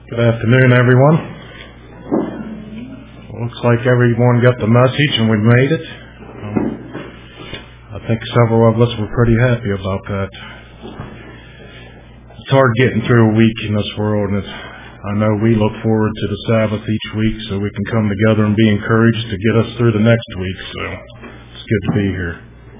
Good afternoon, everyone. Looks like everyone got the message and we made it. I think several of us were pretty happy about that. It's hard getting through a week in this world, and I know we look forward to the Sabbath each week so we can come together and be encouraged to get us through the next week, so it's good to be here.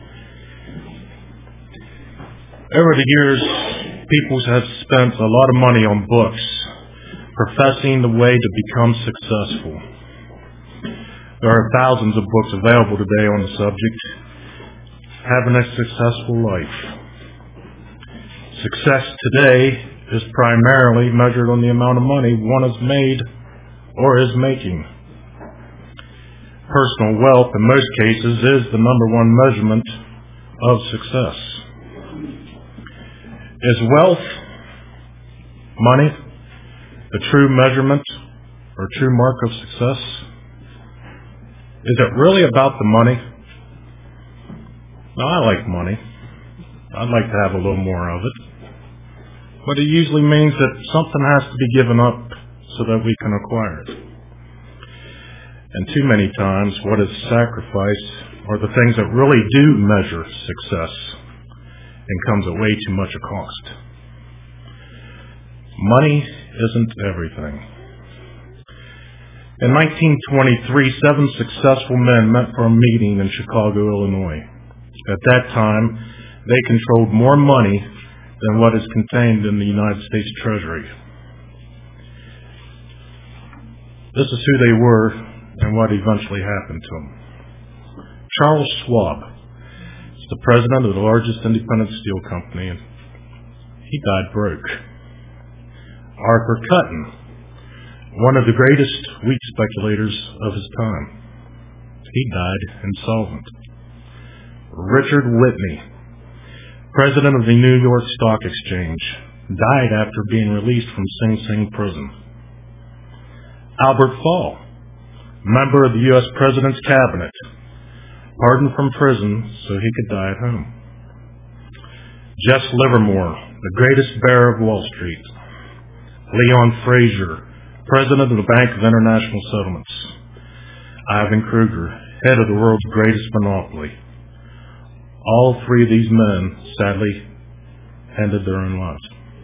Over the years, people have spent a lot of money on books professing the way to become successful. There are thousands of books available today on the subject. Having a successful life. Success today is primarily measured on the amount of money one has made or is making. Personal wealth, in most cases, is the number one measurement of success. Is wealth, money, the true measurement or true mark of success? Is it really about the money? Now, I like money. I'd like to have a little more of it. But it usually means that something has to be given up so that we can acquire it. And too many times, what is sacrificed are the things that really do measure success and comes at way too much a cost. Money isn't everything. In 1923, 7 successful men met for a meeting in Chicago, Illinois. At that time, they controlled more money than what is contained in the United States Treasury. This is who they were and what eventually happened to them. Charles Schwab is the president of the largest independent steel company, and he died broke. Arthur Cutten, one of the greatest wheat speculators of his time, he died insolvent. Richard Whitney, president of the New York Stock Exchange, died after being released from Sing Sing prison. Albert Fall, member of the U.S. President's Cabinet, pardoned from prison so he could die at home. Jess Livermore, the greatest bear of Wall Street. Leon Fraser, president of the Bank of International Settlements. Ivan Kruger, head of the world's greatest monopoly. All 3 of these men, sadly, ended their own lives.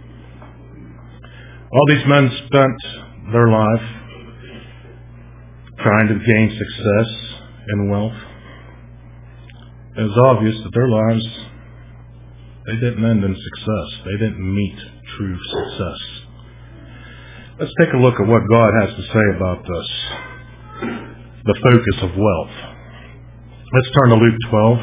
All these men spent their life trying to gain success and wealth. It was obvious that their lives, they didn't end in success. They didn't meet true success. Let's take a look at what God has to say about this, the focus of wealth. Let's turn to Luke 12.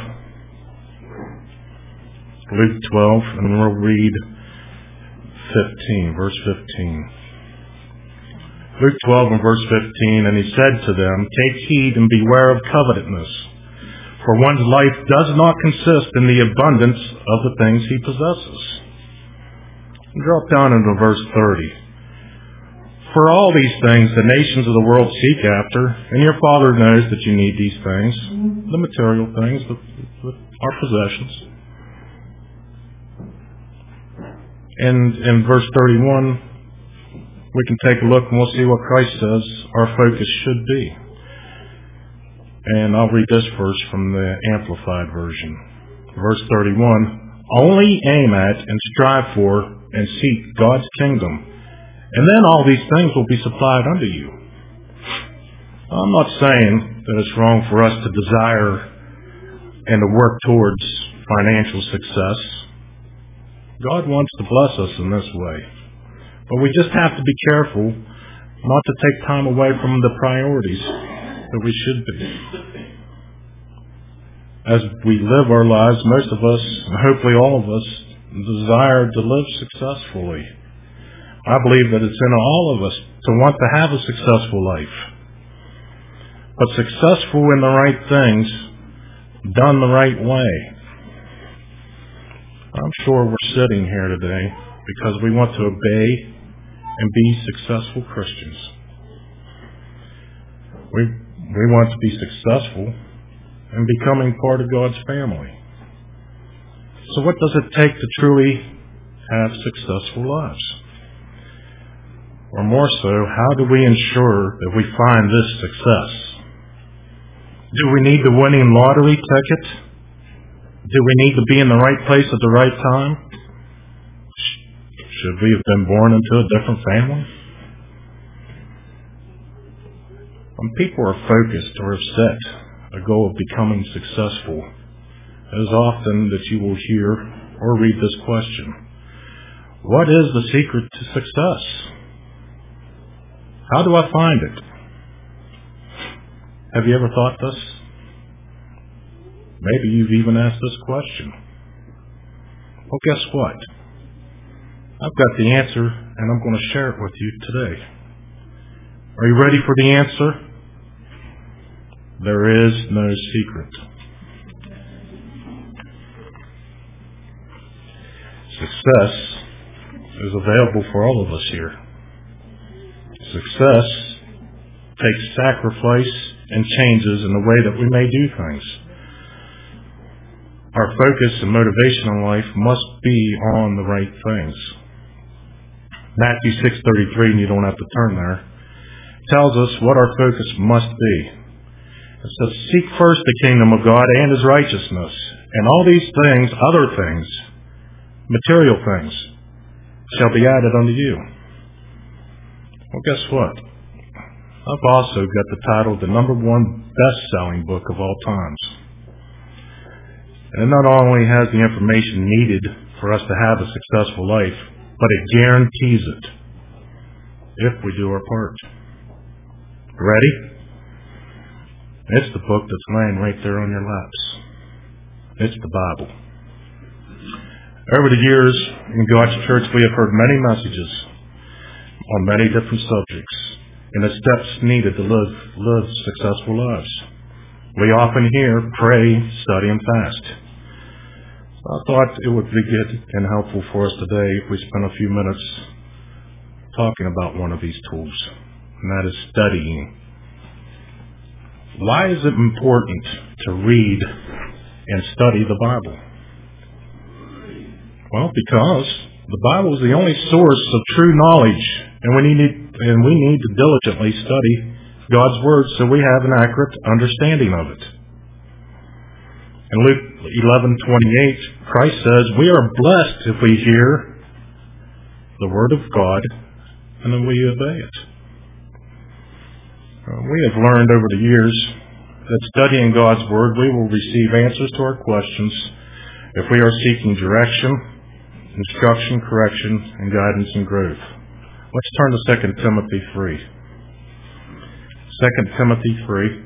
Luke 12, and we'll read 15, verse 15. Luke 12 and verse 15, and he said to them, "Take heed and beware of covetousness, for one's life does not consist in the abundance of the things he possesses." And drop down into verse 30. "For all these things the nations of the world seek after, and your Father knows that you need these things," the material things, our possessions. And in verse 31, we can take a look and we'll see what Christ says our focus should be. And I'll read this verse from the Amplified Version. Verse 31, "Only aim at and strive for and seek God's kingdom, and then all these things will be supplied unto you." I'm not saying that it's wrong for us to desire and to work towards financial success. God wants to bless us in this way. But we just have to be careful not to take time away from the priorities that we should be. As we live our lives, most of us, and hopefully all of us, desire to live successfully. I believe that it's in all of us to want to have a successful life. But successful in the right things, done the right way. I'm sure we're sitting here today because we want to obey and be successful Christians. We want to be successful in becoming part of God's family. So what does it take to truly have successful lives? Or more so, how do we ensure that we find this success? Do we need the winning lottery ticket? Do we need to be in the right place at the right time? Should we have been born into a different family? When people are focused or have set a goal of becoming successful, it is often that you will hear or read this question: what is the secret to success? How do I find it? Have you ever thought this? Maybe you've even asked this question. Well, guess what? I've got the answer, and I'm going to share it with you today. Are you ready for the answer? There is no secret. Success is available for all of us here. Success takes sacrifice and changes in the way that we may do things. Our focus and motivation in life must be on the right things. Matthew 6:33, and you don't have to turn there, tells us what our focus must be. It says, seek first the kingdom of God and His righteousness, and all these things, other things, material things, shall be added unto you. Well, guess what? I've also got the title, the #1 best-selling book of all times. And it not only has the information needed for us to have a successful life, but it guarantees it if we do our part. Ready? It's the book that's laying right there on your laps. It's the Bible. Over the years in God's church, we have heard many messages on many different subjects and the steps needed to live successful lives. We often hear, pray, study, and fast. I thought it would be good and helpful for us today if we spent a few minutes talking about one of these tools, and that is studying. Why is it important to read and study the Bible? Well, because the Bible is the only source of true knowledge, and we need to diligently study God's Word so we have an accurate understanding of it. In Luke 11:28, Christ says, we are blessed if we hear the Word of God and then we obey it. We have learned over the years that studying God's Word, we will receive answers to our questions if we are seeking direction, instruction, correction, and guidance and growth. Let's turn to 2 Timothy 3. 2 Timothy 3.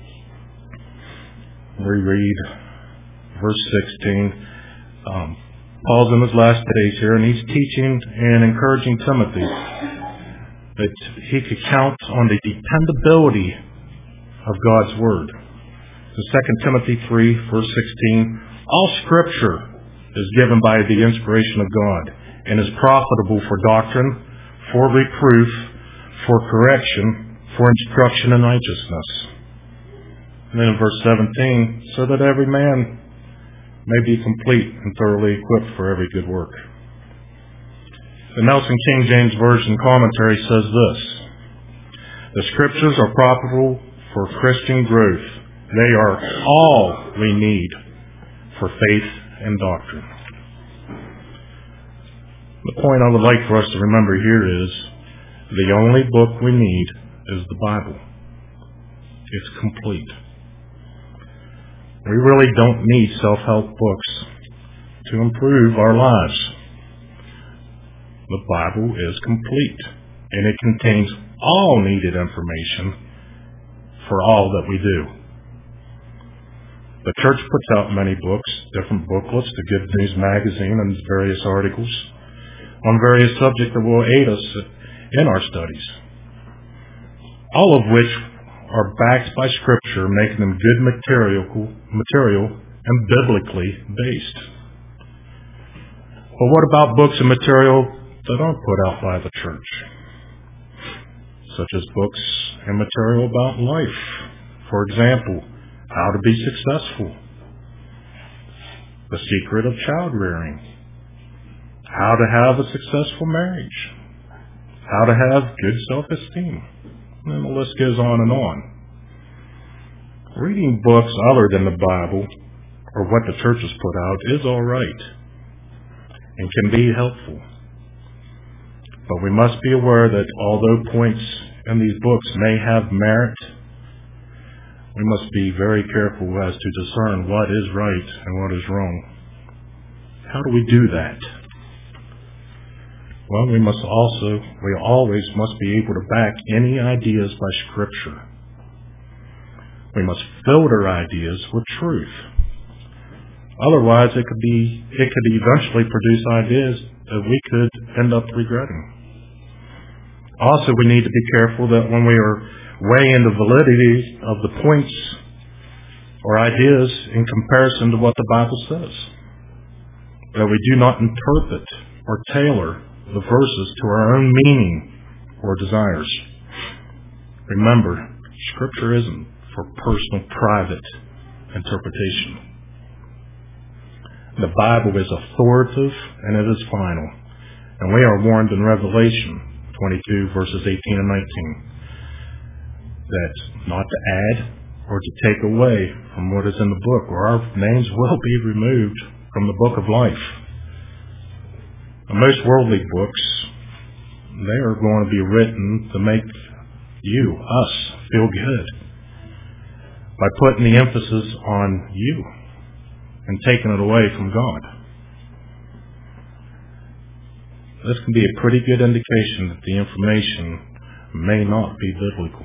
We read verse 16. Paul's in his last days here, and he's teaching and encouraging Timothy that he could count on the dependability of God's Word. So 2 Timothy 3, verse 16, all Scripture is given by the inspiration of God and is profitable for doctrine, for reproof, for correction, for instruction in righteousness. And then in verse 17, so that every man may be complete and thoroughly equipped for every good work. The Nelson King James Version commentary says this: the Scriptures are profitable for Christian growth. They are all we need for faith and doctrine. The point I would like for us to remember here is the only book we need is the Bible. It's complete. We really don't need self-help books to improve our lives. The Bible is complete, and it contains all needed information for all that we do. The church puts out many books, different booklets, the Good News magazine, and various articles on various subjects that will aid us in our studies, all of which are backed by Scripture, making them good material and biblically based. But what about books and material that aren't put out by the church, such as books and material about life? For example, how to be successful, the secret of child rearing, how to have a successful marriage, how to have good self-esteem. And the list goes on and on. Reading books other than the Bible or what the church has put out is all right and can be helpful. But we must be aware that although points in these books may have merit, we must be very careful as to discern what is right and what is wrong. How do we do that? Well, we always must be able to back any ideas by Scripture. We must filter ideas with truth. Otherwise, it could eventually produce ideas that we could end up regretting. Also, we need to be careful that when we are weighing the validity of the points or ideas in comparison to what the Bible says, that we do not interpret or tailor the verses to our own meaning or desires. Remember, Scripture isn't for personal, private interpretation. The Bible is authoritative and it is final. And we are warned in Revelation 22 verses 18 and 19 that not to add or to take away from what is in the book, or our names will be removed from the book of life. Now, most worldly books, they are going to be written to make us feel good by putting the emphasis on you and taking it away from God. This can be a pretty good indication that the information may not be biblical.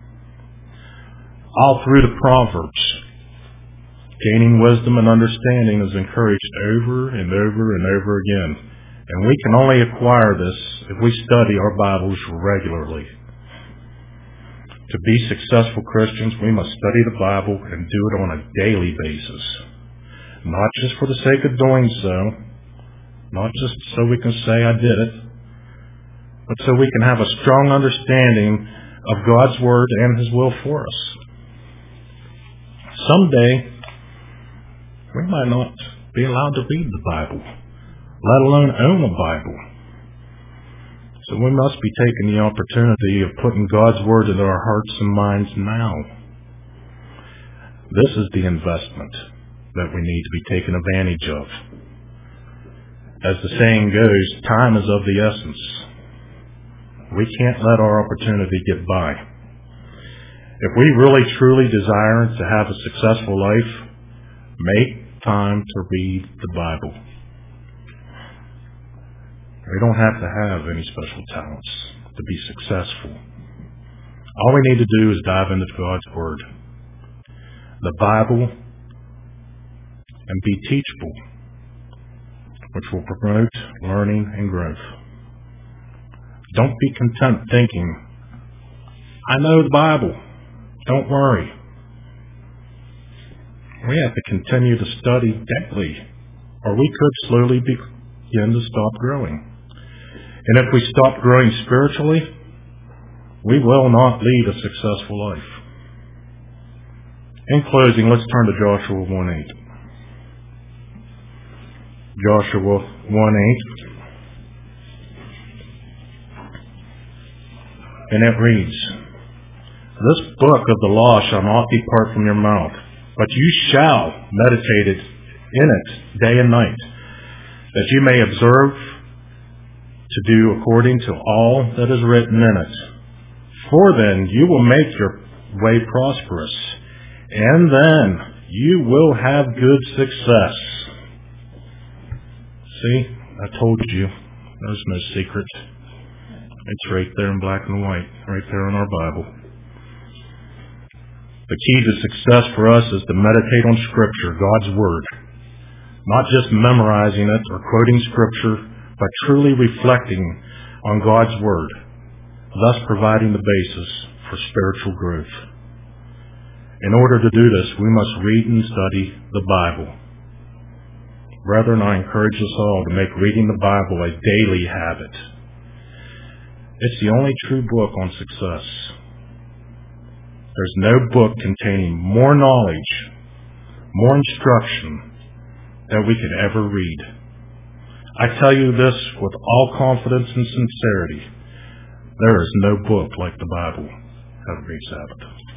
All through the Proverbs, gaining wisdom and understanding is encouraged over and over and over again. And we can only acquire this if we study our Bibles regularly. To be successful Christians, we must study the Bible and do it on a daily basis. Not just for the sake of doing so, not just so we can say I did it, but so we can have a strong understanding of God's Word and His will for us. Someday, we might not be allowed to read the Bible, let alone own a Bible. So we must be taking the opportunity of putting God's Word into our hearts and minds now. This is the investment that we need to be taken advantage of. As the saying goes, time is of the essence. We can't let our opportunity get by. If we really truly desire to have a successful life, make time to read the Bible. We don't have to have any special talents to be successful. All we need to do is dive into God's Word, the Bible, and be teachable, which will promote learning and growth. Don't be content thinking, I know the Bible. Don't worry. We have to continue to study daily, or we could slowly begin to stop growing. And if we stop growing spiritually, we will not lead a successful life. In closing, let's turn to Joshua 1:8. Joshua 1:8. And it reads, This book of the law shall not depart from your mouth, but you shall meditate in it day and night, that you may observe to do according to all that is written in it. For then you will make your way prosperous, and then you will have good success. See, I told you, there's no secret. It's right there in black and white, right there in our Bible. The key to success for us is to meditate on Scripture, God's Word. Not just memorizing it or quoting Scripture, but truly reflecting on God's Word, thus providing the basis for spiritual growth. In order to do this, we must read and study the Bible. Brethren, I encourage us all to make reading the Bible a daily habit. It's the only true book on success. There's no book containing more knowledge, more instruction that we could ever read. I tell you this with all confidence and sincerity. There is no book like the Bible. Have a great Sabbath.